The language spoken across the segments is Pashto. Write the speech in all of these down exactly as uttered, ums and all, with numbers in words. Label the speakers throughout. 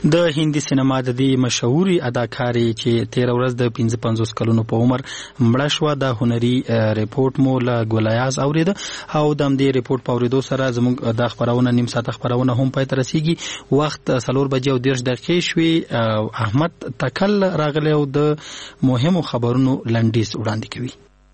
Speaker 1: د هندي سینما د دې مشهوري اداکارې چې تیر ورځ د پنځه پنځوس کلونو په عمر مړه شوه د هنري ریپورت مو له ګولیاز اورېده او د همدې ریپورت په اورېدو سره زموږ د خبرونه نیم ساعت خبرونه هم پای ته رسیږي. وخت څلور بجې او دېرش دقیقې شوې. احمد تکل راغلی او د مهمو خبرونو لنډیز وړاندې کوي.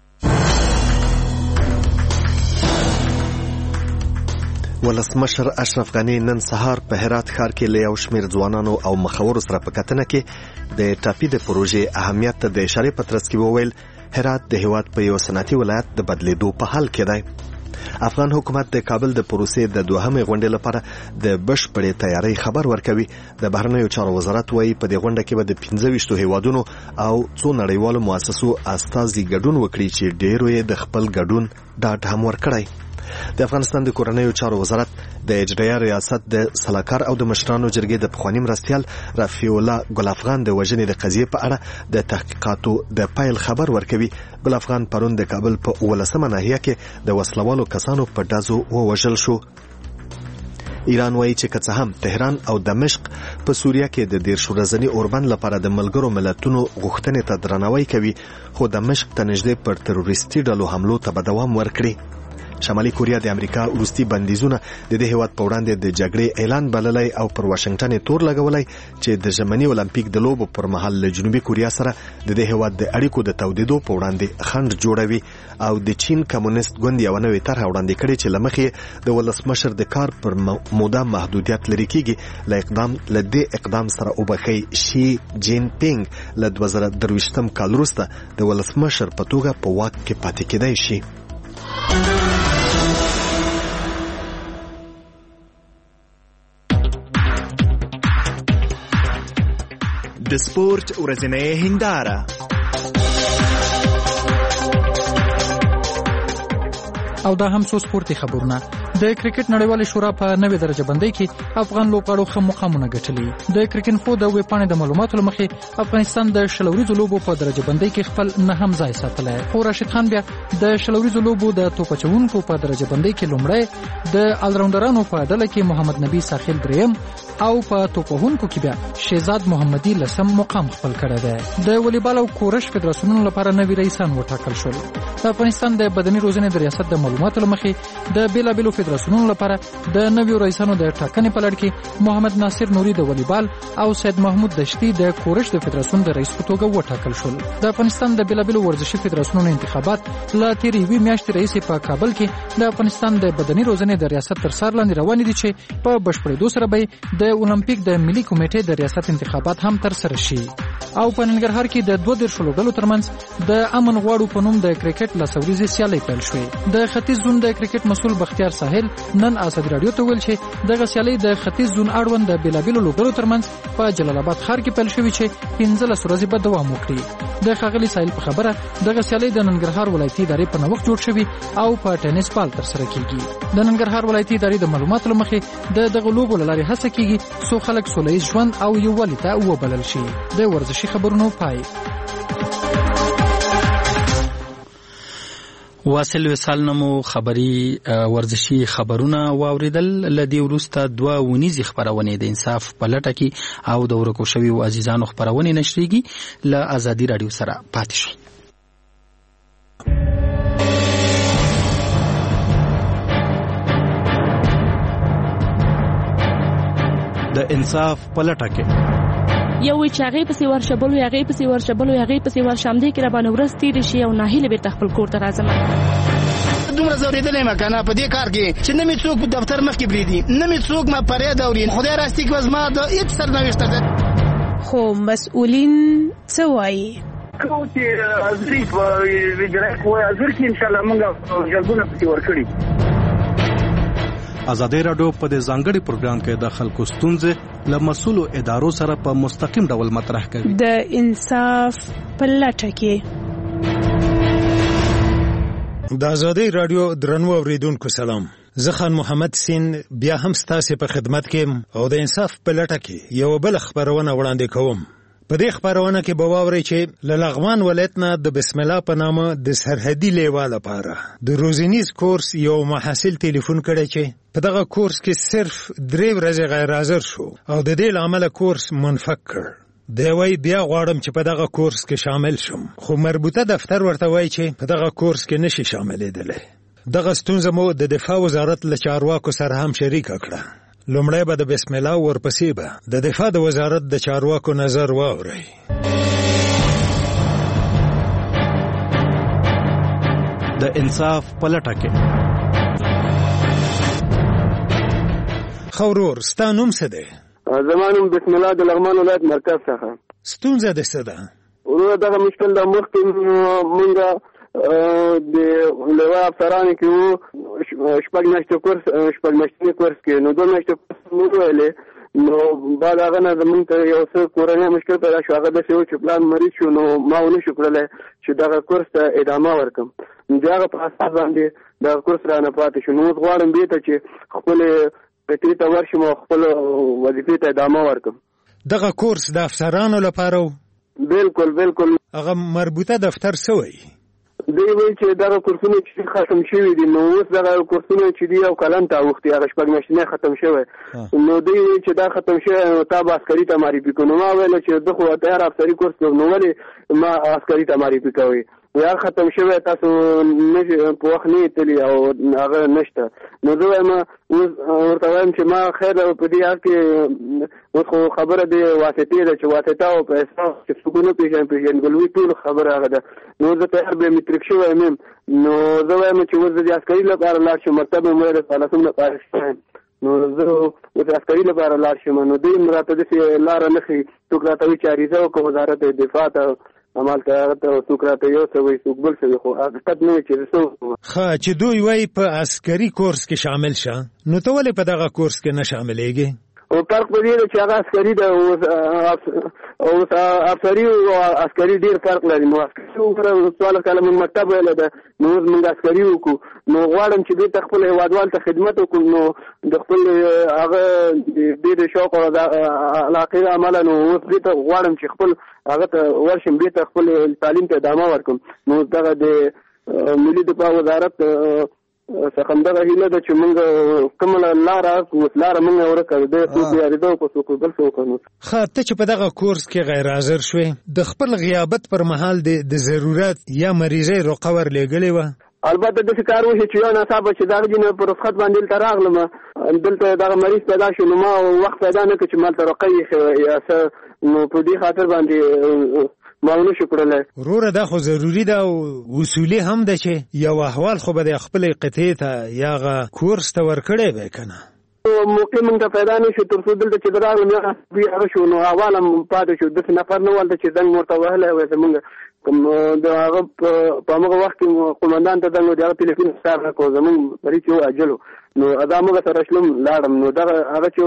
Speaker 2: ولسمشر اشرف غنی نن سهار په هرات ښار کې له یو شمېر ځوانانو او مخورو سره په کتنه کې د ټاپي د پروژې اهمیت ته د اشارې په ترڅ کې وویل هرات د هیواد په یو صنعتي ولایت د بدلیدو په حال کې دی. افغان حکومت د کابل د پروسې د دوهمې غونډې لپاره د بشپړې تیاری خبر ورکوي. د بهرنیو چارو وزارت وايي په دې غونډه کې به د پنځه ویشتو هیوادونو او څو نړیوالو مؤسسو استازي ګډون وکړي چې ډېرو یې د خپل ګډون ډاډ هم ورکړی. د افغانستان د کورنیو چارو وزارت د اجرایه ریاست د سلاکار او د مشرانو جرګې د پخوانی مرستیال رفیع الله ګل افغان د وژنې د قضیې په اړه د تحقیقاتو د پیل خبر ورکوي. ګل افغان پرون د کابل په ولسمه ناحیه کې د وسلوالو کسانو په ډزو ووژل شو. ایران وایي چې که څه هم تهران او دمشق په سوریه کې د دېرش ورځني اوربند لپاره د ملګرو ملتونو غوښتنې ته درناوی کوي خو دمشق ته نږدې پر تروریستي ډلو حملو ته به دوام ورکړي. شمالي کوریا د امریکا وروستي بندیزونه د دې هیواد په وړاندې د جګړې اعلان بللی او پر واشنگټن یې تور لګولی چې د ژمني اولمپیک د لوبو پر مهال له جنوبي کوریا سره د دې هیواد د اړیکو د تودېدو په وړاندې خنډ جوړوي او د چین کمونیست ګوند یوه نوې طرحه وړاندې کړې چې له مخې د ولسمشر د کار پر موده محدودیت لرې کیږي. له اقدام له دې اقدام سره وبخي شي جین پینګ له دوه زره درویشتم کال وروسته د ولسمشر په توګه په واک کې پاتې کېدای شي.
Speaker 3: د سپورت ورځنۍ هنداره
Speaker 4: او دا هم څو سپورتي خبرونه. د کرکټ نړیوالې شورا په نوې درجه بندۍ کې افغان لوبغاړو ښه مقامونه ګټلي. د کرکټ انفو د ویبپاڼې د معلوماتو له مخې افغانستان د شل ورځو لوبو په درجه بندۍ کې خپل نهم ځای ساتلی، خو راشد خان بیا د شل ورځو لوبو د توپ اچوونکو په درجه بندۍ کې لومړی، د آلراونډرانو په ډله کې محمد نبی ساحل دریم او په توپ وهونکو کې بیا شهزاد محمدي لسم مقام خپل کړی دی. د والیبال او کورش فدراسیونونو لپاره نوي رئیسان وټاکل شول. د افغانستان د بدني روزنې د ریاست د معلوماتو له مخې د بیلابیلو فدراسیونونو لپاره د نویو رئیسانو د ټاکنې په لړ کې محمد ناصر نوري د والیبال او سید محمود دشتي د کورش د فدراسیون د رئیس په توګه وټاکل شول. د افغانستان د بیلابیلو ورزشي فدراسیونونو انتخابات لا تیرې یوې میاشتې راهیسې په کابل کې د افغانستان د بدني روزنې د ریاست تر څار لاندې روانې دي چې په بشپړېدو سره به د اولمپیک د ملي کمیټې د ریاست انتخابات هم ترسره شي. او په ننګرهار کې د دوه دېرشو لوبډلو ترمنځ د امن غواړو په نوم د کرکټ لس ورځې سیالۍ پیل شوې. د ختیځ زون د کرکټ مسؤل بختیار ساحل نن ازادي راډیو ته ویل چې دغه سیالۍ د ختیځ زون اړوند د بیلابیلو لوبډلو ترمنځ په جلال آباد ښار کې پیل شوې چې پنځلس ورځې به دوام وکړي. د ښاغلي ساحل په خبره دغه سیالۍ د ننګرهار ولایتي ادارې په نوښت جوړ شوي او په ټینس بال ترسره کیږي. د ننګرهار ولایتي ادارې د معلوماتو له مخې د دغه لوبو له لارې هڅه کیږي څو خلک سوله ییز ژوند او یووالي ته وبلل شي. د ورزشي خبرونو پای.
Speaker 1: واصل وصال نمو خبري ورزشي خبرونه واوریدل. لدی وروسته دوه ونیزي خبرونه د انصاف په لټه کې او د ورکو شوی او عزیزانو خبرونه نشریږي. ل ازادي رادیو سره پاتې شئ.
Speaker 5: د انصاف په لټه کې
Speaker 6: یو وی چاغې پسې ورشبلو یاغې پسې ورشبلو یاغې پسې ورشامدې کې را باندې ورځ تېرې شي او ناهیله بیرته خپل کور ته راځم.
Speaker 7: دومره زورېدلی یم که نه په دې کار کې چې نه مې څوک دفتر مخکې پرېږدي، نه مې څوک ما پرې دوري. خدای راستي کې زما د هېڅ سرنوشته ده.
Speaker 8: خو مسؤلین څه وایي؟
Speaker 9: کوم چې حاضري په اجرایه قوه حاضر کړي انشاءالله موږ جلبونه پسې ورکړي.
Speaker 5: ازادي راډیو په دې ځانګړي پروګرام کې د خلکو ستونزې له مسؤلو ادارو سره په مستقیم ډول مطرح کوي.
Speaker 8: د انصاف په لټه کې
Speaker 10: د ازادي راډیو درنو اوریدونکو سلام. زه خان محمد سین بیا هم ستاسو په خدمت کې او د انصاف په لټه کې یو بل خبرونه وړاندې کوم. په دې خبرونه کې به واورئ چې له لغمان ولایت نه د بسم الله په نامه د سرحدي لیوا لپاره د روزنیز کورس یو محصل ټلیفون کړی چې په دغه کورس کې صرف درې ورځې غیر حاضر شو او د دې له امله کورس منفک کړ. دی وایي بیا غواړم چې په دغه کورس کې شامل شم، خو مربوطه دفتر ورته وایي چې په دغه کورس کې نشي شاملېدلی. دغه ستونزه مو د دفاع وزارت له چارواکو سره هم شریکه کړه. لومړی به د بسم الله ورپسې به د دفاع د وزارت د چارواکو نظر واورئ.
Speaker 5: د انصاف پلټه کې
Speaker 10: خورور ستا نوم څه دی؟
Speaker 11: زما نوم بسم الله د لغمان ولایت مرکز څخه.
Speaker 10: ستونزه دې څه ده؟
Speaker 11: ورو دغه مشکل د مخکې مونږه د لیوا افسرانو کې وو، شپږ میاشتې کورس شپږ میاشتې کورس کې نو دوه میاشتې کورس مو ویلې، نو بعد هغه نه زمونږ ته یو څه کورنی مشکل پیدا شو. هغه داسې و چې پلان مریض شو، نو ما ونه شو کړلی چې دغه کورس ته ادامه ورکړم. نو د هغه په اساس باندې دغه کورس رانه پاتې شو. نو اوس غواړم بېرته چې خپلې پټري ته ورشم او خپل وظیفې ته ادامه ورکړم.
Speaker 10: دغه کورس د افسرانو لپاره و؟
Speaker 11: بالکل بالکل.
Speaker 10: هغه مربوطه دفتر څه وایي؟
Speaker 11: دوی وایي چې دغه کورسونه چې ختم شوي دي، نو اوس دغه کورسونه چې دي یو کلن ته اوښتي، هغه شپږ میاشتې ختم شوی. نو دوی وایي چې دا ختم شوی نو تا به عسکري ته معرفي کړو. نو ما ویله چې ده خو تیار افسري کورس کوم، نو ولې ما عسکري ته معرفي کوئ؟ یا ختم شوی، تاسو په وخت نه تللی او هغه نشته. نو زه وایم اوس ورته وایم چې ما خیر په دې حال کې اوس خو خبره د واسطې ده چې واسطه او پیسه چې څوک نه پېژني پېژندګلوي ټول خبره هغه ده. نو زه تیار به میټریک شوی یم. نو زه وایم چې اوس د عسکري لپاره لاړ شم، مکتب مې د څوارلسم لپاره شوی. نو زه اوس عسکري لپاره لاړ شم. نو دوی راته داسې لاره نه ښیي، څوک راته وایي چې عریضه وکړه وزارت دفاع ته، عمل ته هغه ته څوک راته یو څه وایي څوک بل څه وایي، خو حقیقت نه وي چې څه وکړو. ښه
Speaker 10: چې دوی وایي په عسکري کورس کې شامل شه، نو ته ولې په دغه کورس کې نه شاملېږې؟
Speaker 11: فرق په دې دی چې هغه عسکري ده اوس افسري او عسکري ډېر فرق لري. نو عسکري وکړه څوارلس کاله مونږ مکتب ویلی ده، نو اوس مونږ عسکري وکړو. نو غواړم چې بېرته خپل هېوادوال ته خدمت وکړو. نو د خپل هغه ډېر شوق او علاقې له امله نو اوس بېرته غواړم چې خپل هغه ته ورشم، بېرته خپل تعلیم ته ادامه ورکړم. نو دغه د ملي دفاع وزارت څخه همدغه هیله ده چې مونږ کومه لاره اوس لاره مونږ ورکړو، د څوک یارېده او که څوک بل څه وکړو.
Speaker 10: ښه ته چې په دغه کورس کې غیر حاضر شوې، د خپل غیابت پر مهال د ضرورت یا مریضۍ رقه ورلېږلې وه؟
Speaker 11: البته داسې کار وشي چې یو ناڅاپه چې دغه دي نه په رخصت باندې دلته راغلم، دلته دغه مریض پیدا شو، نو ما وخت پیدا نه کړ چې مالته رقه ایښې یا څه. نو په دې خاطر باندې ما ونه شو کړلی.
Speaker 10: وروره دا خو ضروري ده او اصولي هم ده چې یو احوال خو به د خپلې قطعې ته یا هغه کورس ته ورکړی به که نه؟
Speaker 11: موقع مونږ ته پیدا نه شو، تر څو دلته چې راغلم یا هغه شو، نو احوال هم پاتې شو. داسې نفر نه ولته چې زنګ ورته وهلی وی زمونږ د هغه په همغه وخت کې قومندان ته زنګ و، د هغه تلیفون سار نه کړو، زمونږ مریض چې و اجلو. نو دا موږ سره شلم لاړم. نو دغه هغه چې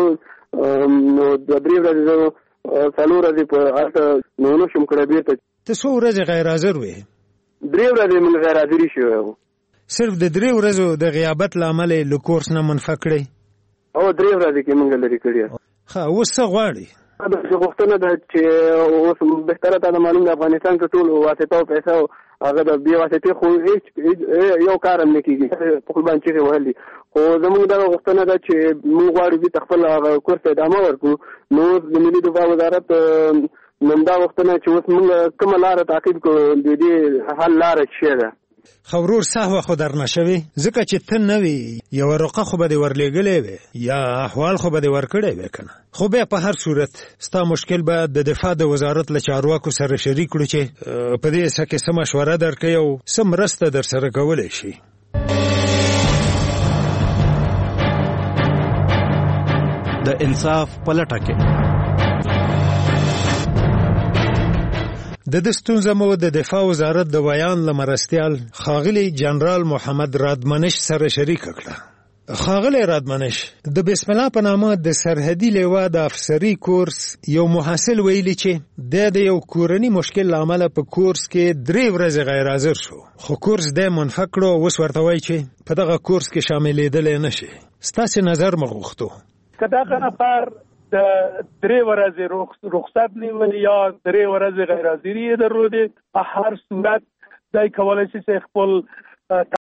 Speaker 11: نو دوه درې ورځې زه څلور ورځې په هلته نو نه شم کړی بېرته.
Speaker 10: ته څو ورځې غیر حاضر وې؟
Speaker 11: درې ورځې مونږ غیر حاضري شوی وو.
Speaker 10: صرف د درې ورځو د غیابت له امله له کورس نه منفک کړی؟
Speaker 11: او درې ورځې کې مونږ لرې کړي.
Speaker 10: ښه اوس څه غواړې؟
Speaker 11: داسې غوښتنه ده چې اوس بهتره تا ده معلوم د افغانستان کې ټول واسطه او پیسه هغه د بې واسطې خو هېڅ یو کار هم نه کېږي، په خپل باندې چیغې وهل دي. خو زمونږ دغه غوښتنه ده چې مونږ غواړو بېرته خپل هغه کورس ته ادامه ورکړو. نو د ملي دفاع وزارت همدا غوښتنه چې اوس مونږ کومه لاره تعقیب کړو، د دې حل لاره څه ده.
Speaker 10: خو ورور سهوه خو درنه شوې، ځکه چې ته نه وې یوه رقه خو به دې ورلېږلې وې یا احوال خو به دې ورکړی وې که نه. خو بیا په هر صورت ستا مشکل به د دفاع د وزارت له چارواکو سره شریک کړو چې په دې څه کې څه مشوره درکوي او څه مرسته در سره کولی شي.
Speaker 5: د انصاف پلټه کې
Speaker 10: د دې ستونزه مو د دفاع وزارت د بیان له مرستیال ښاغلي جنرال محمد رادمنش سره شریک کړه. ښاغلی رادمنش، د بسم الله په نامه د سرحدي لیوا د افسري کورس یو محصل ویلي چې د یو کورني مشکل له امله په کورس کې درې ورځې غیر حاضر شو، خو کورس دی منفک کړو. اوس ورته وایي چې په دغه کورس کې شاملېدلی نه شي. ستاسې نظر مو غوښتو.
Speaker 12: که دغه نفر د درې ورځې رخصت نیولې یا درې ورځې غیر حاضري یې درلودې. په هر صورت دی کولی شي چې خپل